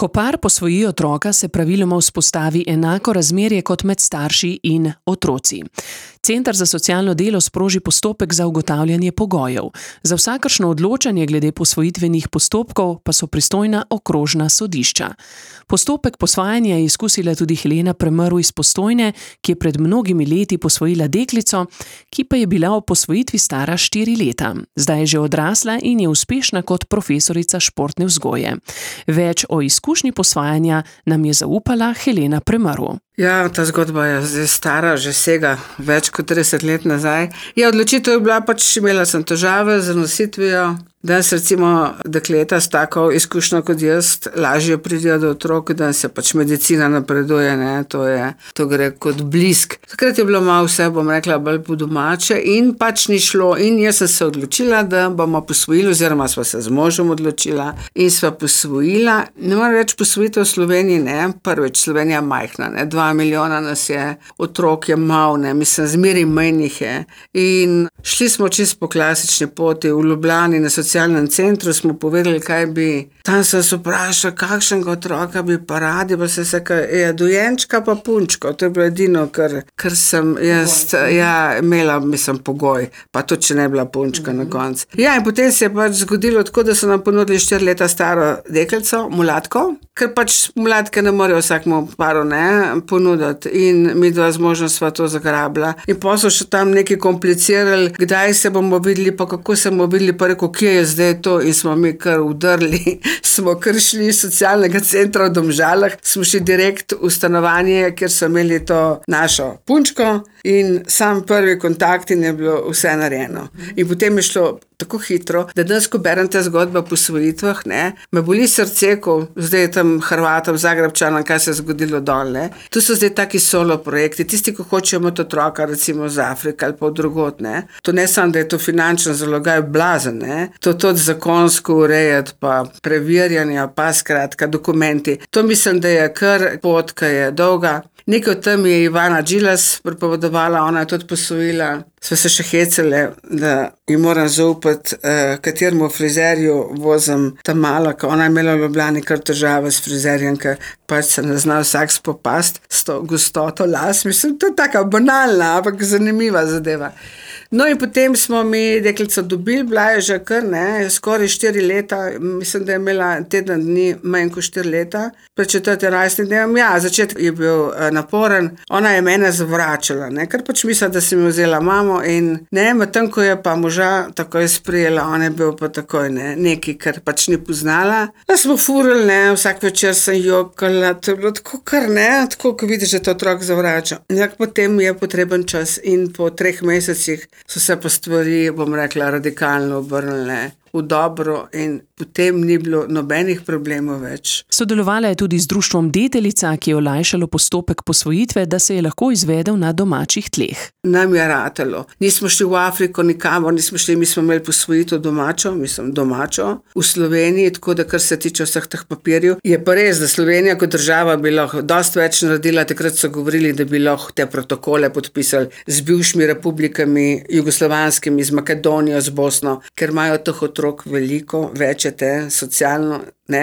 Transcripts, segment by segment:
Ko par posvoji otroka, se praviloma vzpostavi enako razmerje kot med starši in otroci. Center za socialno delo sproži postopek za ugotavljanje pogojev. Za vsakršno odločanje glede posvojitvenih postopkov pa so pristojna okrožna sodišča. Postopek posvajanja je izkusila tudi Helena Premrl iz Postojne, ki je pred mnogimi leti posvojila deklico, ki pa je bila ob posvojitvi stara 4 leta. Zdaj je že odrasla in je uspešna kot profesorica športne vzgoje. Več o izkušnji posvajanja nam je zaupala Helena Premrl. Ja, ta zgodba je zdaj stara, že sega več kot 30 let nazaj. Odločitev je bila imela sem težave z nositvijo. Danes recimo dekleta s tako izkušnjo kot jaz lažje pridejo do otrok, da se medicina napreduje, ne, to gre kot blisk. Takrat je bilo malo vse, bolj po domače in ni šlo in jaz sem se odločila, da bomo posvojili oziroma sva se z možem odločila in sva posvojila. Ne moram reči posvojitev v Sloveniji, ne, prvič Slovenija majhna, ne, 2 milijona nas je, otrok je malo, ne, mislim, zmeri manjih je in šli smo čisto po klasični poti v Ljubljani na socialnem centru, smo povedali, kaj bi. Tam sem se vprašal, kakšnega otroka bi pa radi, pa se dojenčka pa punčko. To je bilo edino, kar sem jaz imela, pogoj. Pa tudi, če ne bila punčka na koncu. Ja, in potem se je zgodilo tako, da so nam ponudili 4 leta staro deklico, mulatko, ker mulatke ne morejo vsakmu paru ponuditi. In midva z možem sva to zagrabila. In potem so še tam nekaj komplicirali, kdaj se bomo videli, pa kako se bomo videli, pa rekel, kje je zdaj to, in smo mi kar udrli. Smo kar šli iz socialnega centra v Domžalah, smo šli direkt v stanovanje, kjer so imeli to našo punčko in sam prvi kontakt in je bilo vse narejeno. In potem je šlo tako hitro, da danes, ko berem te zgodbe o posvojitvah, me boli srce, ko zdaj tam Hrvatom, Zagrebčanom, kaj se je zgodilo dol, ne. Tu so zdaj taki solo projekti, tisti, ko hočejo imeti otroka, recimo z Afrike ali pa od drugod, ne. To ne samo, da je to finančno zalogaj blazen, ne. To tudi zakonsko urejati, pa preverjanja, pa skratka dokumenti. To mislim, da je kar pot, ki je dolga. Nekaj o tem je Ivana Džilas pripovedovala, ona je tudi posvojila. Sva se še hecale, da ji moram zaupati, kateremu frizerju vozim tam malo, ker ona je imela v Ljubljani kar težave s frizerjem, ker se ne zna vsak spopasti s to gostoto las. Mislim, to je taka banalna, ampak zanimiva zadeva. No in potem smo mi deklico dobili, bila je že kar, skoraj 4 leta, mislim, da je imela teden dni manj kot 4 leta, pred 4. rojstnim dnevom. Ja, začetek je bil naporen, ona je mene zavračala, ker mislila, da sem jo vzela mamo in medtem ko je pa moža takoj sprejela, on je bil pa takoj nekaj, kar ni poznala. Da smo furali, vsak večer sem jokala, to je bilo tako kar, tako ko vidiš, da te otrok zavrača. Potem je potreben čas in po 3 mesecih so se pa stvari, radikalno obrnile v dobro in potem ni bilo nobenih problemov več. Sodelovala je tudi z društvom Deteljica, ki je olajšalo postopek posvojitve, da se je lahko izvedel na domačih tleh. Nam je ratalo. Nismo šli v Afriko nikamor, nismo šli, mi smo imeli posvojitev domačo v Sloveniji, tako da kar se tiče vseh teh papirjev. Je pa res, da Slovenija kot država bi lahko dosti več naredila, takrat so govorili, da bi lahko te protokole podpisali z bivšimi republikami, jugoslovanskimi, z Makedonijo, z Bosno, ker imajo teh otrok veliko, več je te socialno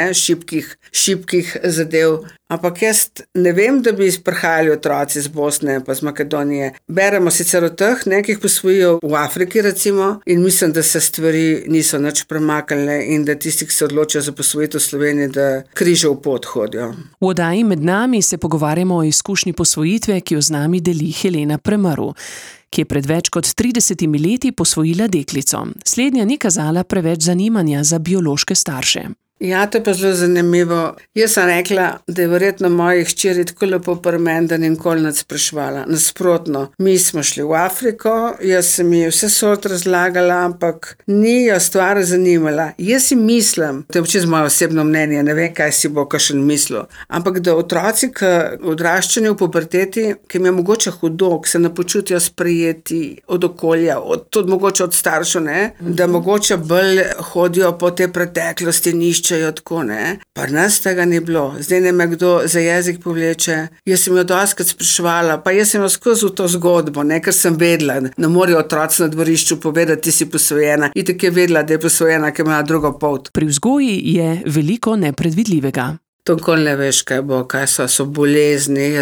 šibkih zadev. Ampak jaz ne vem, da bi prihajali otroci z Bosne pa z Makedonije. Beremo sicer o teh, ki jih posvojijo v Afriki recimo in mislim, da se stvari niso nič premaknile in da tisti, ki se odločijo za posvojitev v Sloveniji, da križev pot hodijo. V oddaji Med nami se pogovarjamo o izkušnji posvojitve, ki jo z nami deli Helena Premrl, ki je pred več kot 30 leti posvojila deklico. Slednja ni kazala preveč zanimanja za biološke starše. Ja, to je pa zelo zanimivo. Jaz sem rekla, da je verjetno moji hčeri tako lepo pri meni, da nikoli nič spraševala. Nasprotno, mi smo šli v Afriko, jaz sem ji vse sort razlagala, ampak ni jo stvar zanimala. Jaz si mislim, to je čisto moje osebno mnenje, ne vem, kaj si bo kakšen mislil, ampak da otroci, ki odraščajo v puberteti, ki jim je mogoče hudo, ki se ne počutijo sprejeti od okolja, tudi mogoče od staršev, da mogoče bolj hodijo po tej preteklosti, nišče tako, pa nas tega ni bilo. Zdaj ne me kdo za jezik povleče. Jaz sem jo dostikrat spraševala, pa jaz sem jo skozi v to zgodbo, ker sem vedela, ne morajo otroci na dvorišču povedati, ti si posvojena. Itak je vedela, da je posvojena, ker ima drugo polt. Pri vzgoji je veliko nepredvidljivega. To nikoli ne veš, kaj bo, kaj so bolezni,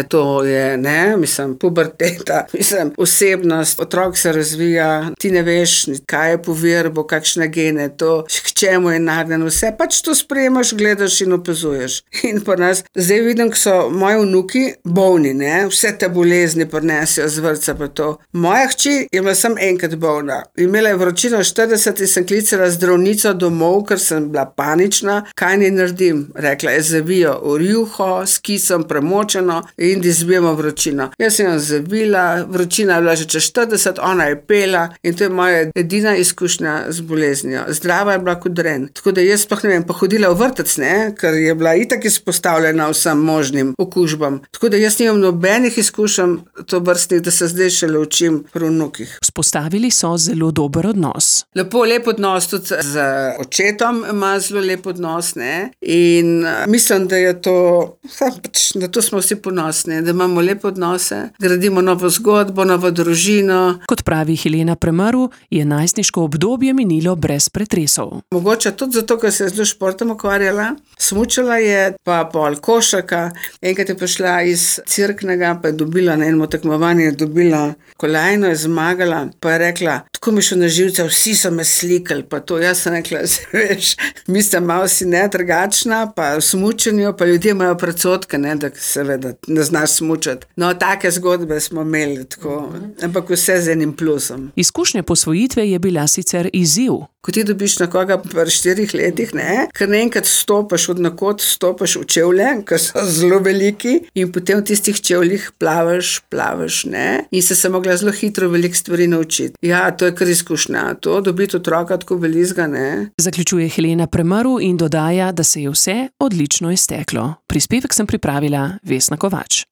puberteta, osebnost, otrok se razvija, ti ne veš, kaj je po virbu, kakšne gene, to, k čemu je nagnjen, vse, pač to sprejemaš, gledaš in opazuješ. In pa nas, zdaj vidim, ko so moji vnuki bolni, vse te bolezni prinesijo z vrtca pa to. Moja hči je bila samo enkrat bolna. Imela je vročino 40 in sem klicala zdravnico domov, ker sem bila panična. Kaj naj naredim? Rekla je, zavijo v rjuho, s kisom premočeno in da izbijemo vročino. Jaz sem jo zavila, vročina je bila že čez 40, ona je pela in to je moja edina izkušnja z boleznijo. Zdrava je bila kot dren. Tako da jaz sploh ne vem, pa hodila v vrtec, ker je bila itak izpostavljena vsem možnim okužbam. Tako da jaz nimam nobenih izkušenj tovrstnih, da se zdaj šele učim pri vnukih. Vzpostavili so zelo dober odnos. Lep odnos, tudi z očetom ima zelo lep odnos, in mislim, da je to, na to smo vsi ponosni, da imamo lepe odnose, gradimo novo zgodbo, novo družino. Kot pravi Helena Premrl, je najstniško obdobje minilo brez pretresov. Mogoče tudi zato, ker se je zelo športom ukvarjala, smučala je, pa pol košarka, enkrat je prišla iz Cerknega, pa je dobila na enem tekmovanju, je dobila kolajno, je zmagala, pa je rekla, tako mi šlo na živce, vsi so me slikali, pa to, jaz sem rekla, veš, mislim, malo si drugačna, pa v smučanju, pa ljudje imajo predsodke, da seveda ne znaš smučati. No, take zgodbe smo imeli, tako, ampak vse z enim plusom. Izkušnja posvojitve je bila sicer izziv. Ko ti dobiš nekoga pri 4 letih, ker naenkrat vstopaš v čevlje, ker so zelo veliki in potem v tistih čevljih plavaš, in se mogla zelo hitro veliko stvari naučiti. Ja, to je kar izkušnja, to dobiti otroka tako velikega, Zaključuje Helena Premrl in dodaja, da se je vse odlično izteklo. Prispevek sem pripravila Vesna Kovač.